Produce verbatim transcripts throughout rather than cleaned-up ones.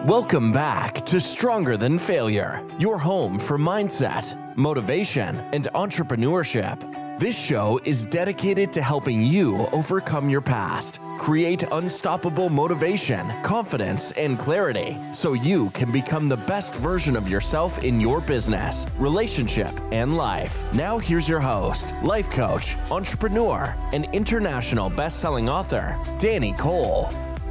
Welcome back to Stronger Than Failure, your home for mindset, motivation, and entrepreneurship. This show is dedicated to helping you overcome your past, create unstoppable motivation, confidence, and clarity so you can become the best version of yourself in your business, relationship, and life. Now here's your host, life coach, entrepreneur, and international best-selling author, Danny Cole.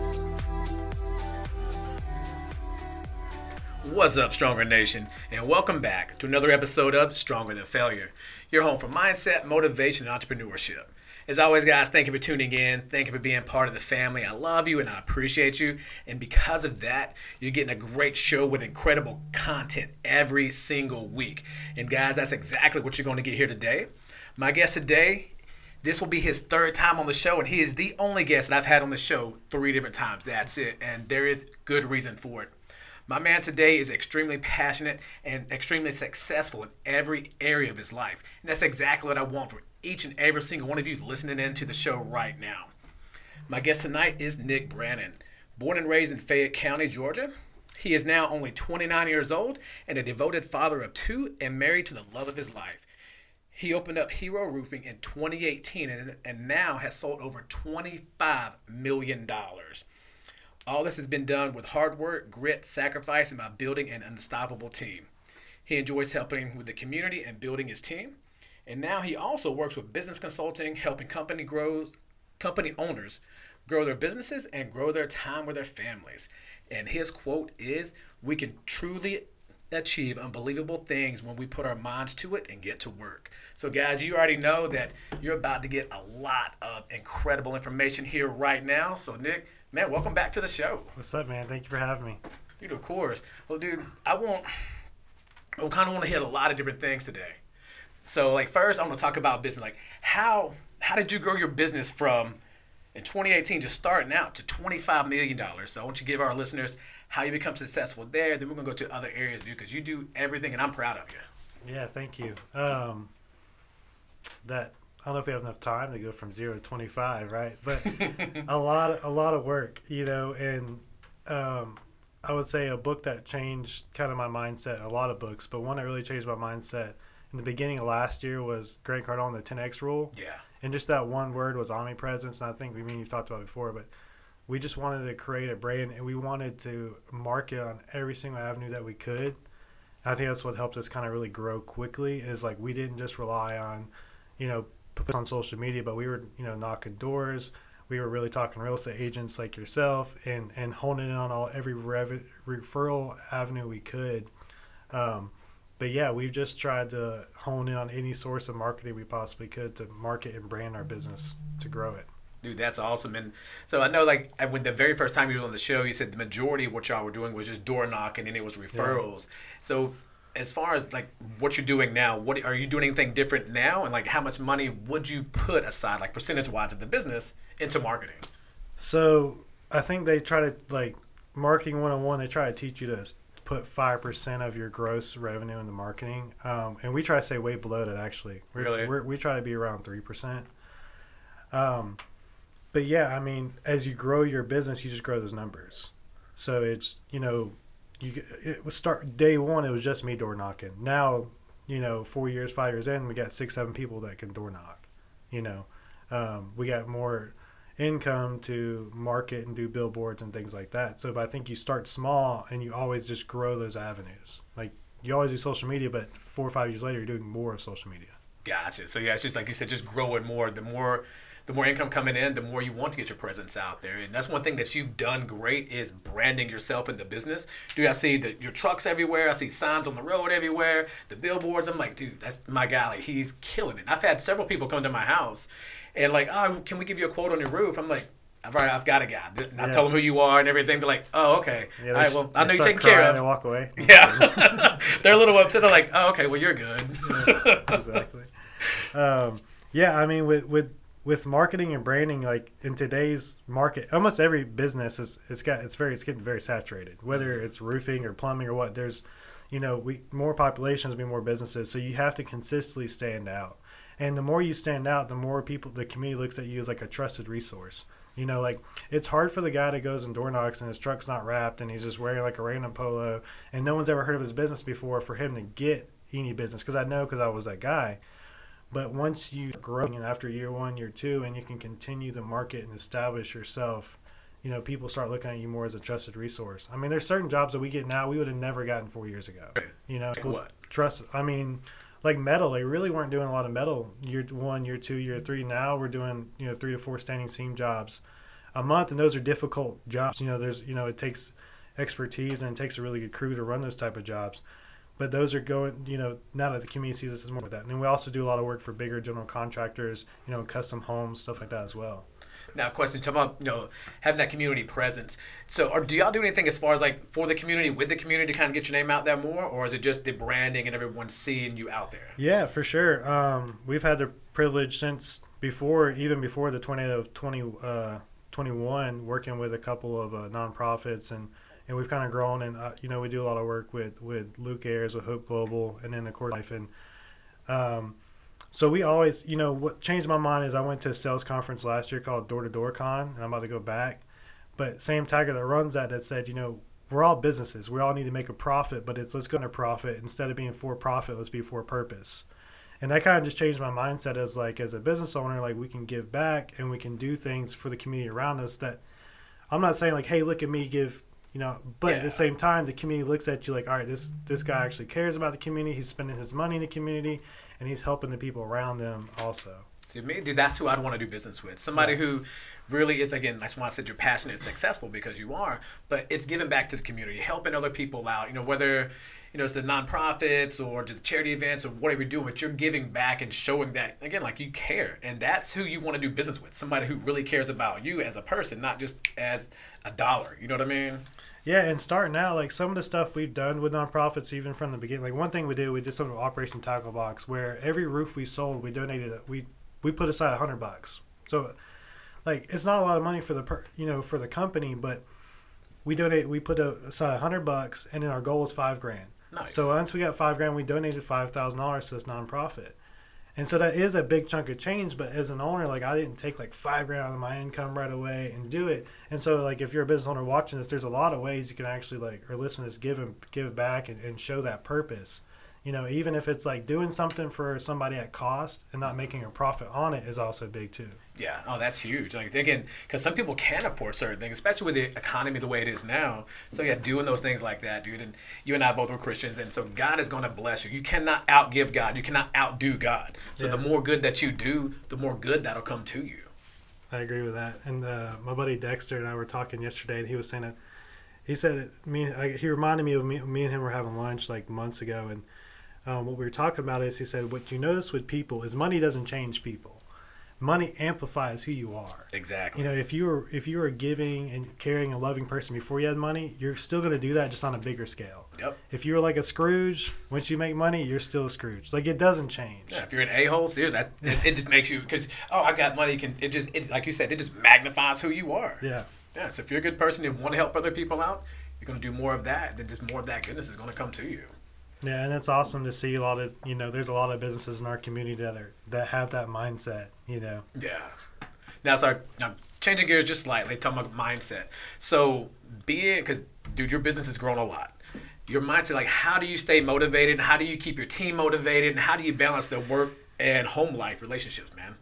What's up, Stronger Nation, and welcome back to another episode of Stronger Than Failure, your home for mindset, motivation, and entrepreneurship. As always, guys, thank you for tuning in. Thank you for being part of the family. I love you and I appreciate you. And because of that, you're getting a great show with incredible content every single week. And guys, that's exactly what you're going to get here today. My guest today, this will be his third time on the show, and he is the only guest that I've had on the show three different times. That's it. And there is good reason for it. My man today is extremely passionate and extremely successful in every area of his life. And that's exactly what I want for each and every single one of you listening in to the show right now. My guest tonight is Nick Brannon. Born and raised in Fayette County, Georgia, he is now only twenty-nine years old and a devoted father of two and married to the love of his life. He opened up Hero Roofing in twenty eighteen and, and now has sold over twenty-five million dollars. All this has been done with hard work, grit, sacrifice, and by building an unstoppable team. He enjoys helping with the community and building his team. And now he also works with business consulting, helping company grows, company owners grow their businesses and grow their time with their families. And his quote is, "We can truly achieve unbelievable things when we put our minds to it and get to work." So guys, you already know that you're about to get a lot of incredible information here right now. So Nick, man, welcome back to the show. What's up, man? Thank you for having me. Dude, of course. Well, dude, I want, I kind of want to hit a lot of different things today. So, like, first, I want to talk about business. Like, how how did you grow your business from, in twenty eighteen, just starting out, to twenty-five million dollars? So I want you to give our listeners how you become successful there. Then we're going to go to other areas, dude, because you do everything, and I'm proud of you. Yeah, thank you. Um, that I don't know if we have enough time to go from zero to twenty-five, right? But a lot, of, a lot of work, you know. And um, I would say a book that changed kind of my mindset. A lot of books, but one that really changed my mindset in the beginning of last year was Grant Cardone, the ten X Rule. Yeah. And just that one word was omnipresence. And I think we mean you've talked about it before, but we just wanted to create a brand, and we wanted to market on every single avenue that we could. And I think that's what helped us kind of really grow quickly. Is like we didn't just rely on, you know, put on social media, but we were, you know, knocking doors. We were really talking to real estate agents like yourself, and, and honing in on all every rev- referral avenue we could. Um, but yeah, we've just tried to hone in on any source of marketing we possibly could to market and brand our business to grow it. Dude, that's awesome. And so I know, like, when the very first time you was on the show, you said the majority of what y'all were doing was just door knocking, and it was referrals. Yeah. So as far as, like, what you're doing now, what are you doing anything different now? And, like, how much money would you put aside, like, percentage-wise of the business into marketing? So I think they try to, like, marketing one oh one, they try to teach you to put five percent of your gross revenue into marketing. Um, and we try to stay way below that, actually. We're, really? We're, we try to be around three percent. Um, but, yeah, I mean, as you grow your business, you just grow those numbers. So it's, you know, You, it was start day one. It was just me door knocking. Now, you know, four years, five years in, we got six, seven people that can door knock. You know, um, we got more income to market and do billboards and things like that. So, but I think you start small and you always just grow those avenues. Like you always do social media, but four or five years later, you're doing more of social media. Gotcha. So yeah, it's just like you said, just growing more. The more. The more income coming in, the more you want to get your presence out there. And that's one thing that you've done great is branding yourself in the business. Dude, I see the, your trucks everywhere. I see signs on the road everywhere, the billboards. I'm like, dude, that's my guy. Like, he's killing it. I've had several people come to my house and like, oh, can we give you a quote on your roof? I'm like, all right, I've got a guy. And I yeah. tell them who you are and everything. They're like, oh, okay. Yeah, all right, well, I know you're taking care of. And they walk away. Yeah. They're a little upset. They're like, oh, okay, well, you're good. Yeah, exactly. Um, yeah, I mean, with, with, With marketing and branding, like in today's market, almost every business is it's got it's very it's getting very saturated. Whether it's roofing or plumbing or what, there's, you know, we more populations mean more businesses. So you have to consistently stand out, and the more you stand out, the more people, the community looks at you as like a trusted resource. You know, like it's hard for the guy that goes and door knocks and his truck's not wrapped and he's just wearing like a random polo and no one's ever heard of his business before for him to get any business, because I know because I was that guy. But once you grow, and after year one, year two, and you can continue to market and establish yourself, you know, people start looking at you more as a trusted resource. I mean, there's certain jobs that we get now we would have never gotten four years ago. You know, like what? Trust. I mean, like metal, they really weren't doing a lot of metal year one, year two, year three. Now we're doing, you know, three to four standing seam jobs a month, and those are difficult jobs. You know, there's, you know, it takes expertise and it takes a really good crew to run those type of jobs. But those are going, you know, now that the community sees us as more with that. And then we also do a lot of work for bigger general contractors, you know, custom homes, stuff like that as well. Now, question, talking about, you know, having that community presence. So, or do y'all do anything as far as like for the community, with the community to kind of get your name out there more? Or is it just the branding and everyone seeing you out there? Yeah, for sure. Um, we've had the privilege since before, even before the tornado of twenty twenty-one, working with a couple of uh, nonprofits, and And we've kind of grown, and uh, you know, we do a lot of work with, with Luke Ayers, with Hope Global, and then of course Life. And um, so we always, you know, what changed my mind is I went to a sales conference last year called Door to Door Con, and I'm about to go back. But Sam Tiger that runs that, that said, you know, we're all businesses. We all need to make a profit, but it's let's go into profit instead of being for profit. Let's be for purpose. And that kind of just changed my mindset as like as a business owner, like we can give back and we can do things for the community around us. That I'm not saying like, hey, look at me, give. You know, but yeah. At the same time, the community looks at you like, all right, this this guy actually cares about the community. He's spending his money in the community, and he's helping the people around them also. See, me, dude, that's who I'd want to do business with. Somebody yeah. who really is, again, that's why I said you're passionate and successful, because you are, but it's giving back to the community, helping other people out, you know, whether, you know, it's the nonprofits or the charity events or whatever you're doing, but you're giving back and showing that, again, like you care. And that's who you want to do business with, somebody who really cares about you as a person, not just as a dollar. You know what I mean? Yeah, and starting out, like some of the stuff we've done with nonprofits, even from the beginning, like one thing we did, we did something with Operation Tackle Box, where every roof we sold, we donated, we we put aside a hundred bucks. So, like, it's not a lot of money for the, per, you know, for the company, but we donate, we put aside a hundred bucks, and then our goal was five grand. Nice. So once we got five grand, we donated five thousand dollars to this nonprofit. And so that is a big chunk of change, but as an owner, like I didn't take like five grand out of my income right away and do it. And so like if you're a business owner watching this, there's a lot of ways you can actually like, or listen to this, give and give back and, and show that purpose. You know, even if it's like doing something for somebody at cost and not making a profit on it is also big too. Yeah. Oh, that's huge. Like again, because some people can't afford certain things, especially with the economy the way it is now. So yeah, doing those things like that, dude. And you and I both were Christians, and so God is going to bless you. You cannot outgive God. You cannot outdo God. So yeah. The more good that you do, the more good that'll come to you. I agree with that. And uh, my buddy Dexter and I were talking yesterday, and he was saying that he said it, me. I, he reminded me of me. Me and him were having lunch like months ago, and um, what we were talking about is he said, what you notice with people is money doesn't change people. Money amplifies who you are. Exactly. You know, if you were if you were a giving and caring and loving person before you had money, you're still going to do that just on a bigger scale. Yep. If you were like a Scrooge, once you make money, you're still a Scrooge. Like it doesn't change. Yeah. If you're an a-hole, seriously, that it, it just makes you because oh, I got money. Can it just it, like you said, it just magnifies who you are. Yeah. Yeah. So if you're a good person and want to help other people out, you're going to do more of that. Then just more of that goodness is going to come to you. Yeah, and it's awesome to see a lot of, you know, there's a lot of businesses in our community that are that have that mindset, you know. Yeah. Now, sorry, now changing gears just slightly, talking about mindset. So, being, because, dude, your business has grown a lot. Your mindset, like, how do you stay motivated? How do you keep your team motivated? And how do you balance the work and home life relationships, man?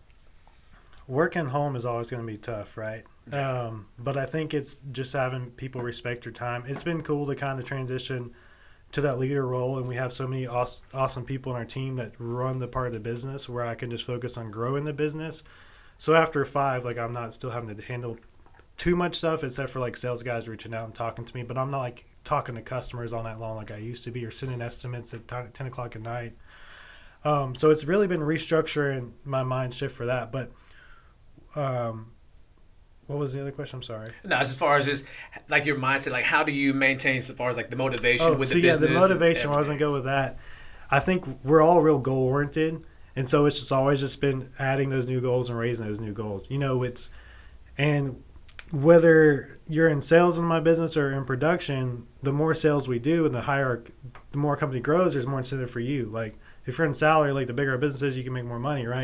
Work and home is always going to be tough, right? Yeah. Um, but I think it's just having people respect your time. It's been cool to kind of transition to that leader role, and we have so many awesome, awesome people on our team that run the part of the business where I can just focus on growing the business. So after five, like I'm not still having to handle too much stuff except for like sales guys reaching out and talking to me, but I'm not like talking to customers all night long like I used to be or sending estimates at ten o'clock at night. Um, so it's really been restructuring my mind shift for that. But um, what was the other question? I'm sorry. No, as far as just like your mindset, like how do you maintain as far as like the motivation oh, with so the yeah, business? Yeah, the motivation, I wasn't go with that. I think we're all real goal oriented. And so it's just always just been adding those new goals and raising those new goals. You know, it's, and whether you're in sales in my business or in production, the more sales we do and the higher, the more a company grows, there's more incentive for you. Like if you're in salary, like the bigger a business is, you can make more money, right?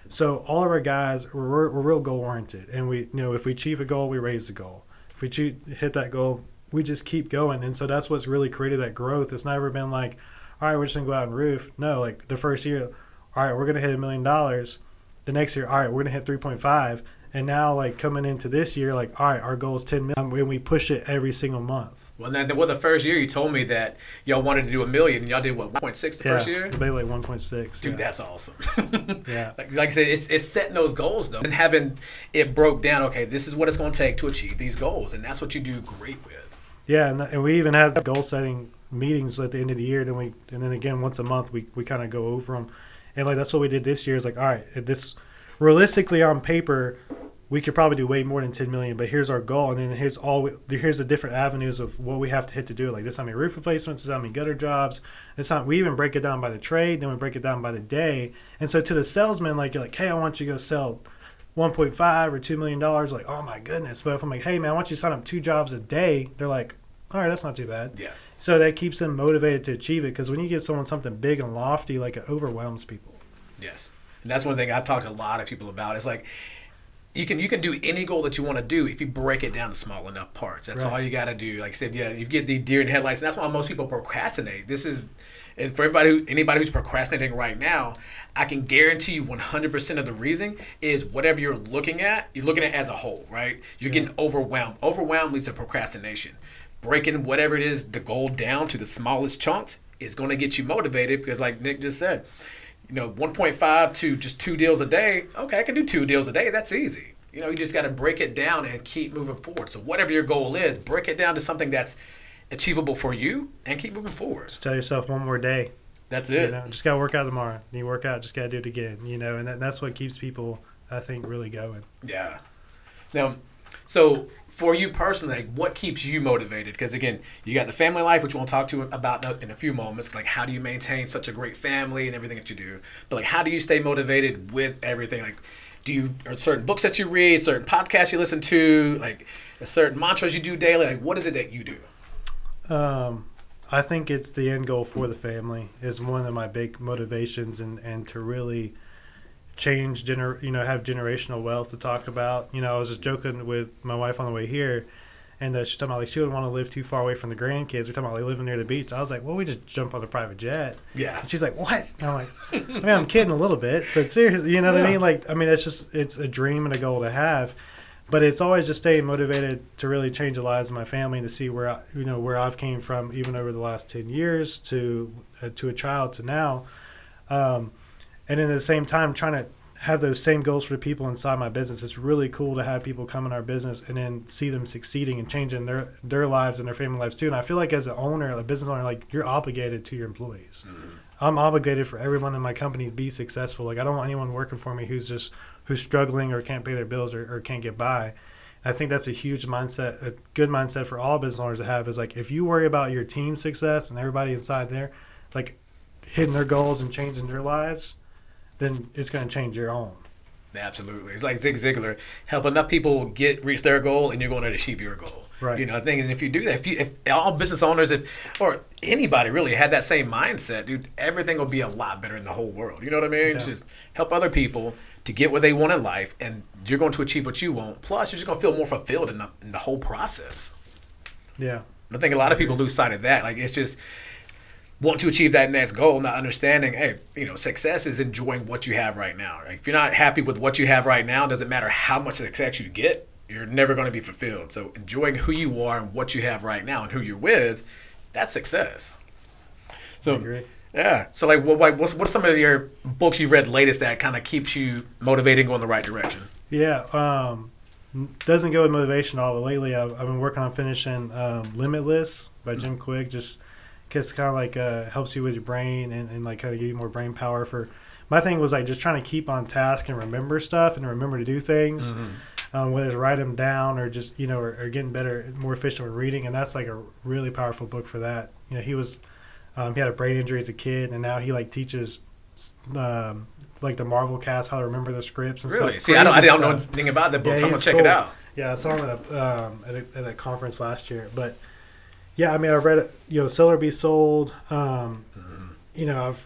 So all of our guys, we're, we're real goal oriented, and we, you know, if we achieve a goal, we raise the goal. If we achieve, hit that goal, we just keep going. And so that's what's really created that growth. It's never been like, all right, we're just gonna go out and roof. No, like the first year, all right, we're gonna hit a million dollars. The next year, all right, we're gonna hit three point five. And now, like coming into this year, like, all right, our goal is ten million, and we push it every single month. Well, then, well, the first year you told me that y'all wanted to do a million, and y'all did what, one point six the yeah, first year? Maybe like one point six. Dude, yeah. that's awesome. yeah. Like, like I said, it's it's setting those goals though, and having it broke down. Okay, this is what it's going to take to achieve these goals, and that's what you do great with. Yeah, and, and we even had goal setting meetings at the end of the year. Then we, and then again once a month, we we kind of go over them, and like that's what we did this year. Is like, all right, this realistically on paper, we could probably do way more than ten million, but here's our goal, and then here's all we, here's the different avenues of what we have to hit to do it. Like this, how many roof replacements, this how many gutter jobs. This how we even break it down by the trade, then we break it down by the day. And so to the salesman, like you're like, hey, I want you to go sell one point five or two million dollars. Like, oh my goodness. But if I'm like, hey man, I want you to sign up two jobs a day, they're like, all right, that's not too bad. Yeah. So that keeps them motivated to achieve it, because when you give someone something big and lofty, like it overwhelms people. Yes, and that's one thing I've talked to a lot of people about. It's like, You can you can do any goal that you want to do if you break it down to small enough parts. That's right. all you got to do. Like I said, yeah, you get the deer in headlights, and that's why most people procrastinate. This is, and for everybody, who, anybody who's procrastinating right now, I can guarantee you one hundred percent of the reason is whatever you're looking at, you're looking at it as a whole, right? You're yeah. getting overwhelmed. Overwhelmed leads to procrastination. Breaking whatever it is, the goal down to the smallest chunks is going to get you motivated, because like Nick just said, you know, one point five to just two deals a day. Okay, I can do two deals a day. That's easy. You know, you just got to break it down and keep moving forward. So whatever your goal is, break it down to something that's achievable for you and keep moving forward. Just tell yourself one more day. That's it. You know, just got to work out tomorrow. You work out, just got to do it again. You know, and that, that's what keeps people, I think, really going. Yeah. Now, so for you personally, like, what keeps you motivated? Because again, you got the family life, which we'll talk to about in a few moments. Like, how do you maintain such a great family and everything that you do? But like, how do you stay motivated with everything? Like, do you are certain books that you read, certain podcasts you listen to, like certain mantras you do daily? Like, what is it that you do? Um, I think it's the end goal for the family is one of my big motivations, and, and to really change, gener- you know, have generational wealth to talk about. You know, I was just joking with my wife on the way here, and uh, she's talking about like she wouldn't want to live too far away from the grandkids. We're talking about like living near the beach. I was like, well, we just jump on a private jet. Yeah. And she's like, what? And I'm like, I mean, I'm kidding a little bit, but seriously, you know what yeah. I mean? Like, I mean, it's just it's a dream and a goal to have, but it's always just staying motivated to really change the lives of my family and to see where I, you know where I've came from, even over the last ten years to uh, to a child to now, um, and then at the same time trying to have those same goals for the people inside my business. It's really cool to have people come in our business and then see them succeeding and changing their their lives and their family lives too. And I feel like as an owner, a business owner, like you're obligated to your employees. Mm-hmm. I'm obligated for everyone in my company to be successful. Like I don't want anyone working for me who's just who's struggling or can't pay their bills or, or can't get by. I think that's a huge mindset, a good mindset for all business owners to have, is like if you worry about your team's success and everybody inside there, like hitting their goals and changing their lives, then it's going to change your own. Absolutely. It's like Zig Ziglar, help enough people get reach their goal and you're going to achieve your goal. Right. You know, the thing is, and if you do that, if, you, if all business owners, if, or anybody really had that same mindset, dude, everything will be a lot better in the whole world. You know what I mean? Yeah. Just help other people to get what they want in life, and you're going to achieve what you want. Plus, you're just going to feel more fulfilled in the, in the whole process. Yeah. I think a lot of people lose sight of that. Like, it's just want to achieve that next goal, not understanding, hey, you know, success is enjoying what you have right now. Like, if you're not happy with what you have right now, it doesn't matter how much success you get, you're never going to be fulfilled. So enjoying who you are and what you have right now and who you're with, that's success. So, I agree. Yeah. So, like, what, what's, what's some of your books you've read latest that kind of keeps you motivated and going the right direction? Yeah. Um, doesn't go with motivation at all, but lately I've, I've been working on finishing um, Limitless by Jim mm-hmm. Quick, just because kind of like uh, helps you with your brain and, and like kind of give you more brain power. For my thing was like just trying to keep on task and remember stuff and remember to do things, mm-hmm. um, whether it's write them down or just, you know, or, or getting better, more efficient with reading. And that's like a really powerful book for that. You know, he was, um, he had a brain injury as a kid, and now he like teaches um, like the Marvel cast how to remember the scripts and really? stuff. See, I don't, I don't know anything about that book, yeah, so I'm going to check cool. it out. Yeah, I saw him at a, um, at, a, at a conference last year. But yeah, I mean, I've read, you know, Sell or Be Sold. Um, mm-hmm. You know, I've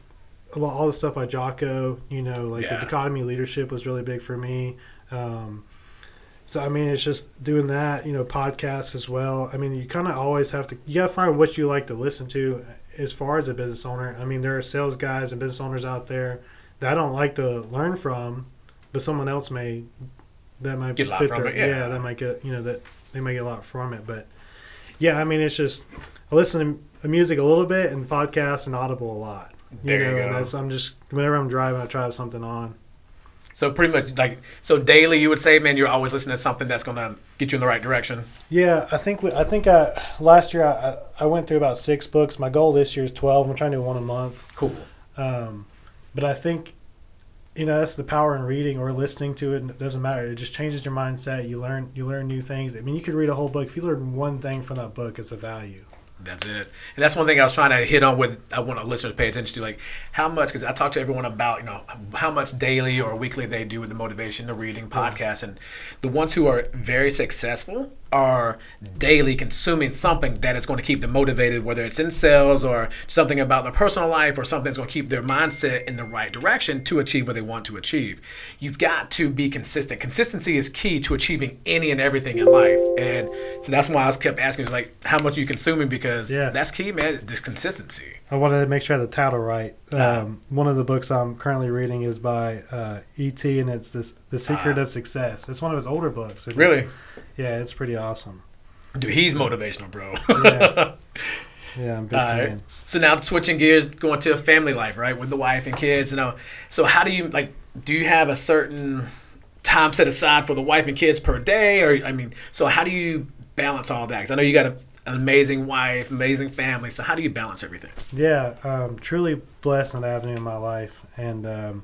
a lot, all the stuff by Jocko, you know, like Yeah. the dichotomy leadership was really big for me. Um, so, I mean, it's just doing that, you know, podcasts as well. I mean, you kind of always have to, you got to find what you like to listen to as far as a business owner. I mean, there are sales guys and business owners out there that I don't like to learn from, but someone else may, that might Get a lot fit from their, it, yeah. yeah, that might get, you know, that they might get a lot from it. But yeah, I mean, it's just, I listen to music a little bit and podcasts and Audible a lot. You There you know, go. and that's, I'm just, whenever I'm driving, I try to have something on. So pretty much like, so daily you would say, man, you're always listening to something that's going to get you in the right direction. Yeah, I think we, I think I, last year I, I went through about six books. My goal this year is twelve. I'm trying to do one a month. Cool. Um, but I think, you know, that's the power in reading or listening to it. It doesn't matter. It just changes your mindset. You learn you learn new things. I mean, you could read a whole book. If you learn one thing from that book, it's a value. That's it. And that's one thing I was trying to hit on with, I want our listeners to pay attention to, like how much, because I talk to everyone about, you know, how much daily or weekly they do with the motivation, the reading, podcast. And the ones who are very successful are daily consuming something that is going to keep them motivated, whether it's in sales or something about their personal life or something that's going to keep their mindset in the right direction to achieve what they want to achieve. You've got to be consistent. Consistency is key to achieving any and everything in life. And so that's why I was kept asking, is like, how much are you consuming? Because Yeah. that's key, man, this consistency. I wanted to make sure I had the title right. Um, one of the books I'm currently reading is by uh, E T, and it's this The Secret Ah. of Success. It's one of his older books. and Really? it's- Yeah, it's pretty awesome. Dude, he's motivational, bro. Yeah, yeah, I'm a big All fan. right. So now switching gears, going to a family life, right, with the wife and kids. You know, so how do you like? Do you have a certain time set aside for the wife and kids per day, or I mean, so how do you balance all that? Because I know you got a, an amazing wife, amazing family. So how do you balance everything? Yeah, um, truly blessed in that avenue in my life. And um,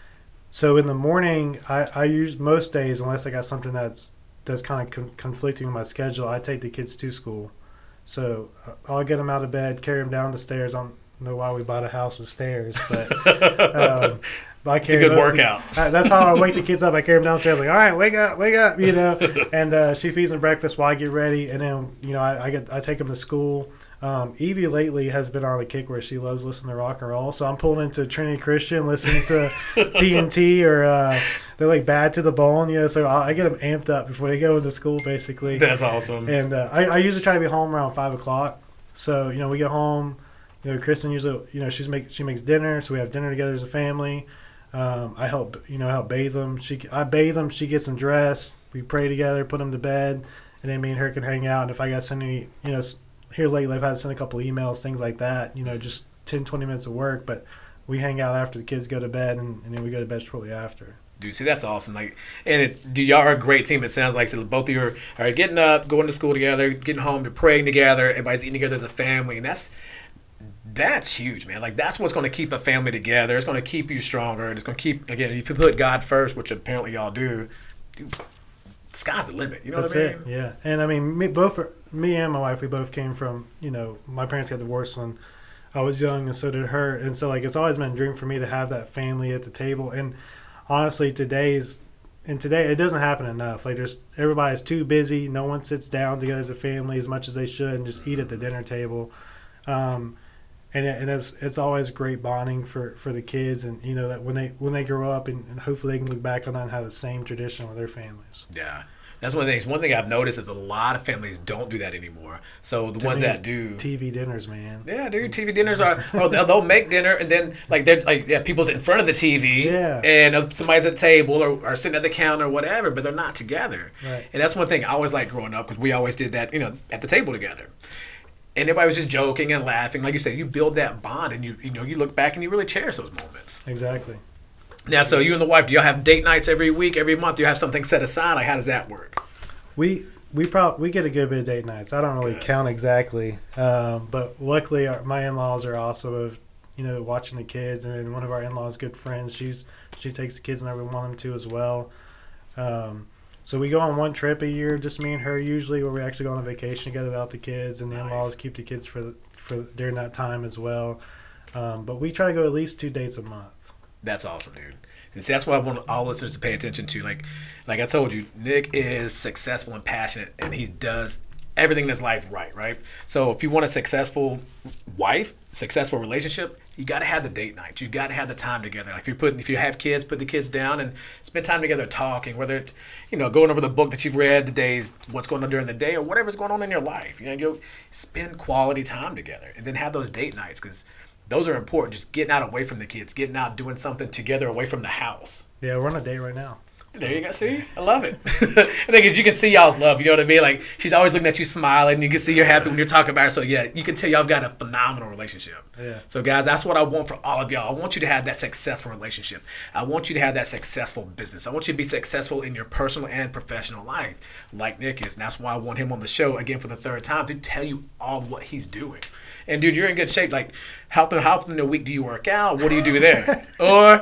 so in the morning, I, I use most days, unless I got something that's that's kind of con- conflicting with my schedule, I take the kids to school. So uh, I'll get them out of bed, carry them down the stairs. I don't know why we bought a house with stairs, but, um, but I It's a carry good both workout. The, uh, that's how I wake the kids up. I carry them downstairs, like, all right, wake up, wake up, you know. And uh, she feeds them breakfast while I get ready, and then you know I, I get I take them to school. Um, Evie lately has been on a kick where she loves listening to rock and roll. So I'm pulling into Trinity Christian, listening to T N T or uh, they're like Bad to the Bone, you know. So I, I get them amped up before they go into school, basically. That's awesome. And uh, I, I usually try to be home around five o'clock. So you know we get home. You know Kristen usually you know she's make she makes dinner, so we have dinner together as a family. Um, I help you know help bathe them. She I bathe them. She gets them dressed. We pray together, put them to bed, and then me and her can hang out. And if I got to send any you know. Here lately, I've had to send a couple emails, things like that, you know, just ten, twenty minutes of work. But we hang out after the kids go to bed, and, and then we go to bed shortly after. Dude, see, that's awesome. Like, and it, dude, y'all are a great team. It sounds like so both of you are, are getting up, going to school together, getting home, you're praying together. Everybody's eating together as a family, and that's that's huge, man. Like, that's what's going to keep a family together. It's going to keep you stronger, and it's going to keep again. If you put God first, which apparently y'all do, dude, sky's the limit. You know That's what I mean? it, yeah. And I mean, me, both me and my wife, we both came from, you know, my parents got divorced when I was young, and so did her. And so, like, it's always been a dream for me to have that family at the table. And honestly, today's, and today, it doesn't happen enough. Like, there's, everybody's too busy. No one sits down together as a family as much as they should and just eat at the dinner table. Um, and it, and it's it's always great bonding for, for the kids, and you know that when they when they grow up, and, and hopefully they can look back on that and have the same tradition with their families. Yeah. That's one of the things. One thing I've noticed is a lot of families don't do that anymore. So the ones that do, T V dinners, man. yeah, dude, T V dinners are. Or they'll, they'll make dinner and then like they're like yeah, people's in front of the T V, Yeah. and somebody's at the table or, or sitting at the counter or whatever, but they're not together. Right. And that's one thing I always liked growing up because we always did that, you know, at the table together. And everybody was just joking and laughing, like you said. You build that bond, and you you know you look back and you really cherish those moments. Exactly. Now, so you and the wife, do y'all have date nights every week, every month? Do you have something set aside? Like, how does that work? We we probably we get a good bit of date nights. I don't really Good. count exactly, um, but luckily our, my in-laws are awesome of you know watching the kids, and then one of our in-laws' good friends, she's she takes the kids whenever we want them to as well. Um, so we go on one trip a year, just me and her usually, where we actually go on a vacation together without the kids, and the Nice. in-laws keep the kids for the, for during that time as well. Um, but we try to go at least two dates a month. That's awesome, dude. And see, that's what I want all listeners to pay attention to. Like, like I told you, Nick is successful and passionate, and he does everything in his life right, right? So if you want a successful wife, successful relationship, you got to have the date nights. You got to have the time together. Like if you put, if you have kids, put the kids down and spend time together talking. Whether it's, you know, going over the book that you've read, the days, what's going on during the day, or whatever's going on in your life. You know, you spend quality time together, and then have those date nights because those are important. Just getting out away from the kids, getting out, doing something together away from the house. Yeah, we're on a date right now. There you go. See, I love it. The thing is, you can see y'all's love. You know what I mean? Like she's always looking at you, smiling. You can see you're happy when you're talking about her. So yeah, you can tell y'all have got a phenomenal relationship. Yeah. So guys, that's what I want for all of y'all. I want you to have that successful relationship. I want you to have that successful business. I want you to be successful in your personal and professional life, like Nick is. And that's why I want him on the show again for the third time to tell you all what he's doing. And dude, you're in good shape. Like, how often, how often a week do you work out? What do you do there? Or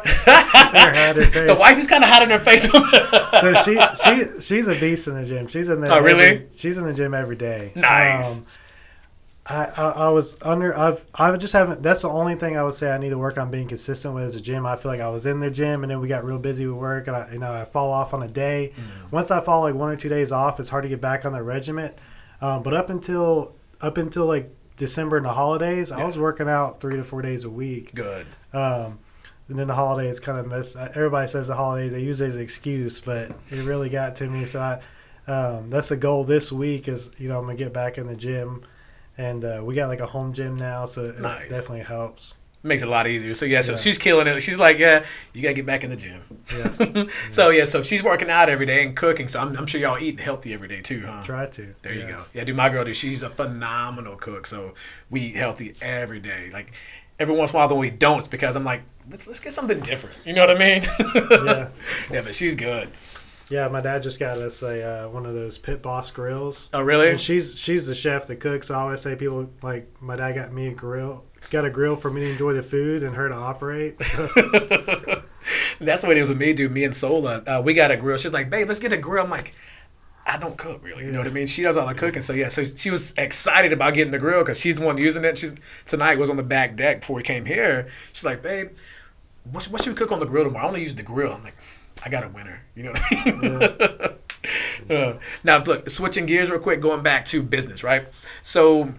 the wife is kind of hot in her face. So she she she's a beast in the gym. She's in there. Oh, really? Every, she's in the gym every day. Nice. Um, I, I I was under. I've I just haven't. That's the only thing I would say I need to work on being consistent with is the gym. I feel like I was in the gym and then we got real busy with work and I you know I fall off on a day. Mm. Once I fall like one or two days off, it's hard to get back on the regiment. Um, but up until up until like December and the holidays, yeah. I was working out three to four days a week. Good. Um, and then the holidays kind of missed. Everybody says the holidays, they use it as an excuse, but it really got to me. So I, um, that's the goal this week is, you know, I'm going to get back in the gym. And uh, we got like a home gym now, so it nice. definitely helps. Makes it a lot easier. So, yeah, so yeah. she's killing it. She's like, yeah, you got to get back in the gym. Yeah. So, yeah, so she's working out every day and cooking. So, I'm, I'm sure y'all eating healthy every day, too, huh? Try to. There yeah. you go. Yeah, dude, my girl, dude, she's a phenomenal cook. So, we eat healthy every day. Like, every once in a while, when we don't, it's because I'm like, let's, let's get something different. You know what I mean? Yeah. Yeah, but she's good. Yeah, my dad just got us a uh, one of those Pit Boss grills. Oh, really? And she's she's the chef that cooks. So I always say people like my dad got me a grill, got a grill for me to enjoy the food and her to operate. So. That's the way it was with me, dude. Me and Sola, uh, we got a grill. She's like, babe, let's get a grill. I'm like, I don't cook really. You know what I mean? She does all the cooking. So yeah, so she was excited about getting the grill because she's the one using it. She's tonight was on the back deck before we came here. She's like, babe, what what should we cook on the grill tomorrow? I want to use the grill. I'm like, I got a winner. You know what I mean? Yeah. uh, now, look, switching gears real quick, going back to business, right? So,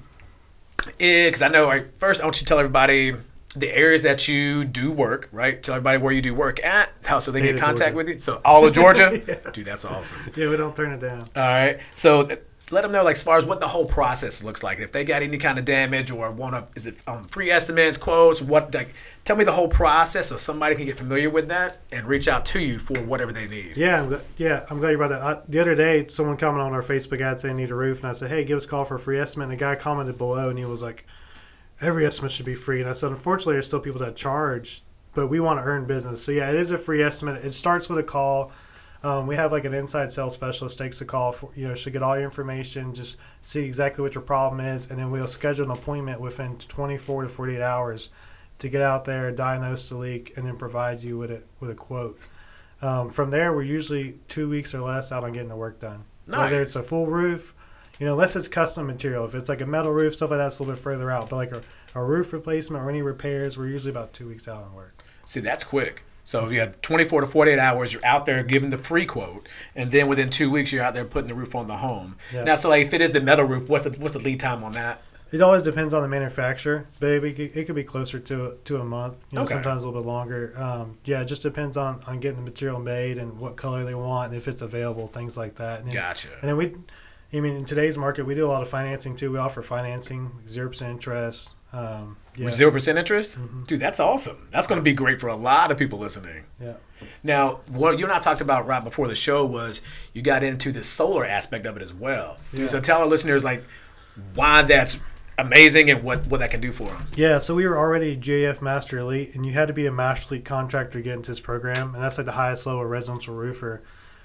because I know, right, first I want you to tell everybody the areas that you do work, right? Tell everybody where you do work at, how so they State get of contact Georgia. with you. So, all of Georgia? Yeah. Dude, that's awesome. Yeah, we don't turn it down. All right. So, let them know, like, as far as what the whole process looks like. If they got any kind of damage or want to, is it um, free estimates, quotes, what, like, tell me the whole process so somebody can get familiar with that and reach out to you for whatever they need. Yeah, I'm, yeah, I'm glad you brought that. I, the other day, someone commented on our Facebook ad saying they need a roof, and I said, hey, give us a call for a free estimate. And the guy commented below, and he was like, every estimate should be free. And I said, unfortunately, there's still people that charge, but we want to earn business. So, yeah, it is a free estimate. It starts with a call. Um, we have like an inside sales specialist takes the call for, you know, she'll get all your information, just see exactly what your problem is, and then we'll schedule an appointment within twenty-four to forty-eight hours to get out there, diagnose the leak, and then provide you with a, with a quote. Um, from there, we're usually two weeks or less out on getting the work done. Nice. Whether it's a full roof, you know, unless it's custom material. If it's like a metal roof, stuff like that, it's a little bit further out. But like a, a roof replacement or any repairs, we're usually about two weeks out on work. See, that's quick. So you have twenty-four to forty-eight hours, you're out there giving the free quote, and then within two weeks, you're out there putting the roof on the home. Yeah. Now, so like if it is the metal roof, what's the, what's the lead time on that? It always depends on the manufacturer, baby. It could, it could be closer to to a month, you know, Okay. sometimes a little bit longer. Um, yeah, it just depends on, on getting the material made and what color they want and if it's available, things like that. And then, Gotcha. And then we, I mean, in today's market, we do a lot of financing too. We offer financing, zero percent interest. Um, yeah. Zero percent interest? Mm-hmm. Dude, that's awesome. That's going to be great for a lot of people listening. Yeah. Now, what you and I talked about right before the show was you got into the solar aspect of it as well. Dude, Yeah. so tell our listeners, like, why that's amazing and what, what that can do for them. Yeah, so we were already G A F Master Elite, and you had to be a Master Elite contractor to get into this program, and that's like the highest level residential roofer.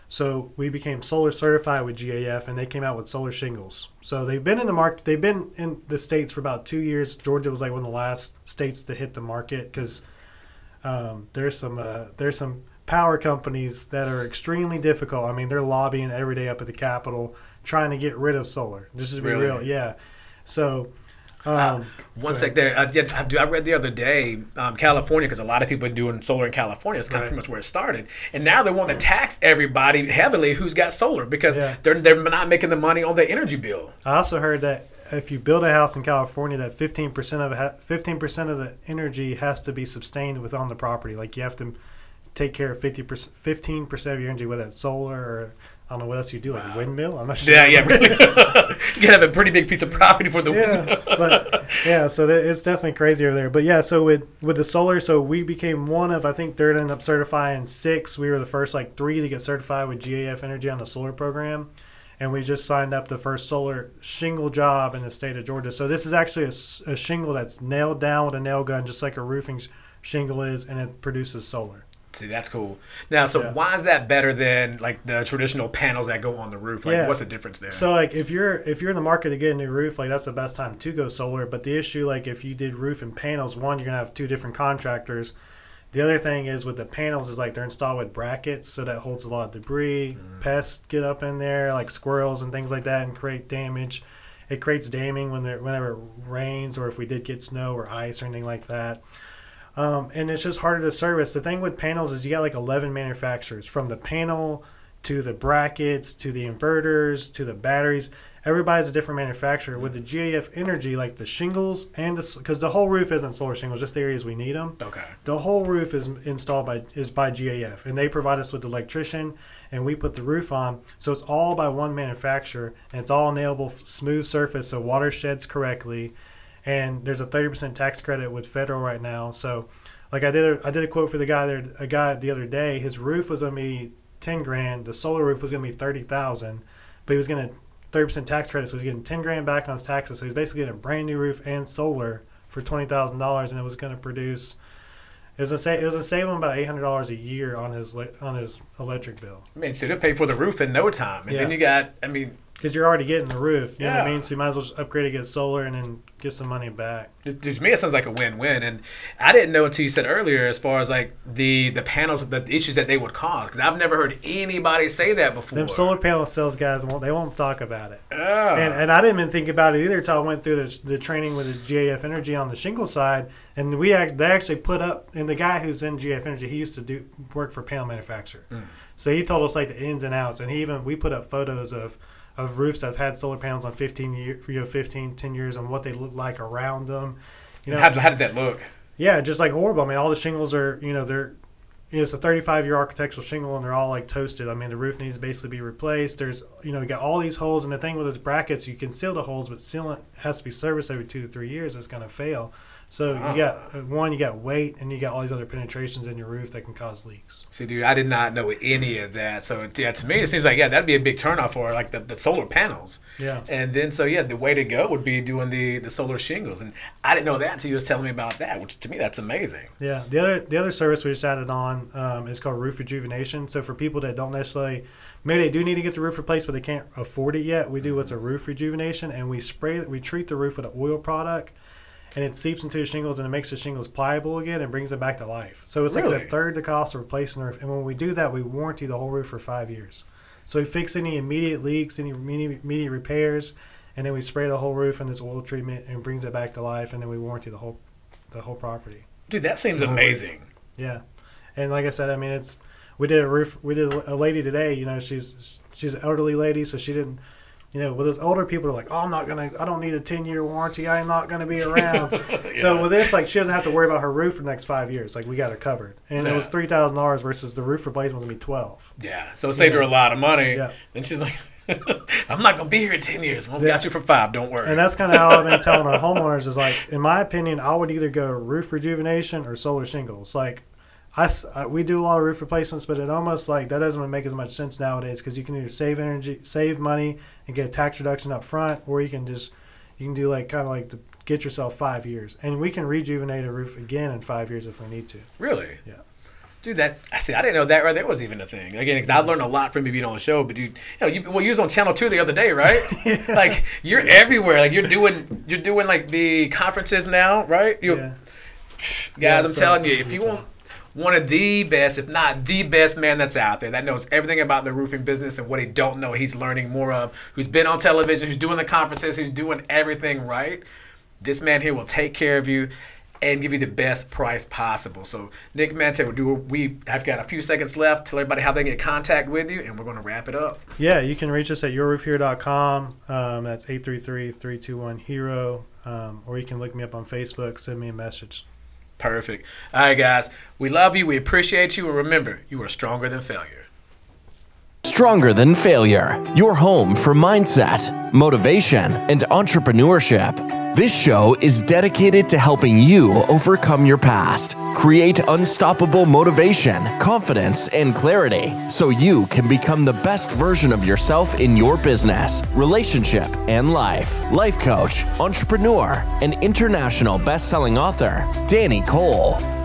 So we became solar certified with G A F, and they came out with solar shingles. So they've been in the market. They've been in the States for about two years. Georgia was like one of the last states to hit the market because um, there's some uh, there's some power companies that are extremely difficult. I mean, they're lobbying every day up at the Capitol trying to get rid of solar. Just to be Really? real, yeah. So. Um, Uh, one sec there. I, did, I, I read the other day, um, California, because a lot of people are doing solar in California. It's kind of Right. pretty much where it started. And now they want to tax everybody heavily who's got solar because Yeah. they're they're not making the money on the energy bill. I also heard that if you build a house in California, that fifteen percent of it, fifteen percent of the energy has to be sustained within the property. Like you have to take care of fifty percent, fifteen percent of your energy, whether it's solar or I don't know what else you do, like wow. a windmill. I'm not sure. Yeah, yeah. Really. You gotta have a pretty big piece of property for the yeah, windmill. but yeah, so that, it's definitely crazy over there. But yeah, so with with the solar, so we became one of I think they're ended up certifying six. We were the first like three to get certified with G A F Energy on the solar program, and we just signed up the first solar shingle job in the state of Georgia. So this is actually a, a shingle that's nailed down with a nail gun, just like a roofing shingle is, and it produces solar. See, that's cool. Now, so yeah. why is that better than like the traditional panels that go on the roof? Like, yeah. what's the difference there? So, like, if you're if you're in the market to get a new roof, like that's the best time to go solar. But the issue, like, if you did roof and panels, one, you're gonna have two different contractors. The other thing is with the panels is like they're installed with brackets, so that holds a lot of debris. Mm. Pests get up in there, like squirrels and things like that, and create damage. It creates damming when there whenever it rains, or if we did get snow or ice or anything like that. Um, and it's just harder to service. The thing with panels is you got like eleven manufacturers, from the panel to the brackets to the inverters to the batteries. Everybody's a different manufacturer. With the G A F Energy, like the shingles and the, because the whole roof isn't solar shingles, just the areas we need them. Okay. The whole roof is installed by is by G A F, and they provide us with the electrician, and we put the roof on. So it's all by one manufacturer, and it's all nailable, smooth surface, so water sheds correctly. And there's a thirty percent tax credit with federal right now. So, like I did, a, I did a quote for the guy there, a guy the other day. His roof was gonna be ten grand. The solar roof was gonna be thirty thousand, but he was gonna thirty percent tax credit, so he's getting ten grand back on his taxes. So he's basically getting a brand new roof and solar for twenty thousand dollars, and it was gonna produce. It was a sa- it was a save him about eight hundred dollars a year on his on his electric bill. I mean, so they'll pay for the roof in no time, and yeah. then you got, I mean. Because you're already getting the roof, you yeah. know what I mean? So you might as well just upgrade it, get solar, and then get some money back. To me, it sounds like a win-win. And I didn't know until you said earlier, as far as like the the panels, the issues that they would cause. Because I've never heard anybody say that before. Them solar panel sales guys, won't they won't talk about it. Oh. And and I didn't even think about it either until I went through the, the training with the G A F Energy on the shingle side. And we act, they actually put up, and the guy who's in G A F Energy, he used to do work for panel manufacturer. Mm. So he told us like the ins and outs. And he even we put up photos of. of roofs that have had solar panels on fifteen year, you know, fifteen, ten years, and what they look like around them. You know, how, how did that look? Yeah, just like horrible. I mean, all the shingles are, you know, they're, you know, it's a thirty-five year architectural shingle, and they're all like toasted. I mean, the roof needs to basically be replaced. There's, you know, you got all these holes, and the thing with those brackets, you can seal the holes, but sealant has to be serviced every two to three years. It's going to fail. So wow. you got one, you got weight, and you got all these other penetrations in your roof that can cause leaks. See, dude, I did not know any of that. So yeah, to me, it seems like yeah, that'd be a big turnoff for like the, the solar panels. Yeah. And then so yeah, the way to go would be doing the, the solar shingles, and I didn't know that until you was telling me about that, which to me that's amazing. Yeah. The other the other service we just added on um, is called roof rejuvenation. So for people that don't necessarily, maybe they do need to get the roof replaced, but they can't afford it yet, we do what's a roof rejuvenation, and we spray we treat the roof with an oil product. And it seeps into the shingles, and it makes the shingles pliable again and brings it back to life. So it's really? like a third the cost of replacing the roof. And when we do that, we warranty the whole roof for five years. So we fix any immediate leaks, any immediate, immediate repairs, and then we spray the whole roof in this oil treatment and brings it back to life, and then we warranty the whole the whole property. Dude, that seems amazing. Yeah. And like I said, I mean, it's we did a roof. We did a lady today. You know, she's she's an elderly lady, so she didn't. You know, with those older people are like, oh, I'm not going to, I don't need a ten year warranty. I'm not going to be around. yeah. So with this, like, she doesn't have to worry about her roof for the next five years. Like, we got her covered. And yeah. it was three thousand dollars versus the roof replacement was going to be twelve. Yeah. So it saved yeah. her a lot of money. Yeah. And she's like, I'm not going to be here in ten years. We'll yeah. got you for five. Don't worry. And that's kind of how I've been telling our homeowners is like, in my opinion, I would either go roof rejuvenation or solar shingles. Like, I, I, we do a lot of roof replacements, but it almost like that doesn't make as much sense nowadays because you can either save energy, save money, and get a tax reduction up front, or you can just you can do like kind of like the, get yourself five years, and we can rejuvenate a roof again in five years if we need to. Really? Yeah. Dude, that I see. I didn't know that right there was even a thing. Again, because I learned a lot from you being on the show. But you, you know, you well, you was on Channel Two the other day, right? yeah. Like you're everywhere. Like you're doing, you're doing like the conferences now, right? You, yeah. Guys, yeah, I'm so, telling you, if you want. One of the best, if not the best man that's out there that knows everything about the roofing business and what he don't know, he's learning more of, who's been on television, who's doing the conferences, who's doing everything right. This man here will take care of you. and give you the best price possible. So, Nick Mante, do we have got a few seconds left. Tell everybody how they can get in contact with you, and we're going to wrap it up. Yeah, you can reach us at your roof here dot com. Um, that's eight three three, three two one, HERO. Um, or you can look me up on Facebook, send me a message. Perfect. All right, guys. We love you. We appreciate you. And remember, you are stronger than failure. Stronger Than Failure, your home for mindset, motivation, and entrepreneurship. This show is dedicated to helping you overcome your past, create unstoppable motivation, confidence, and clarity so you can become the best version of yourself in your business, relationship, and life. Life coach, entrepreneur, and international best-selling author, Danny Cole.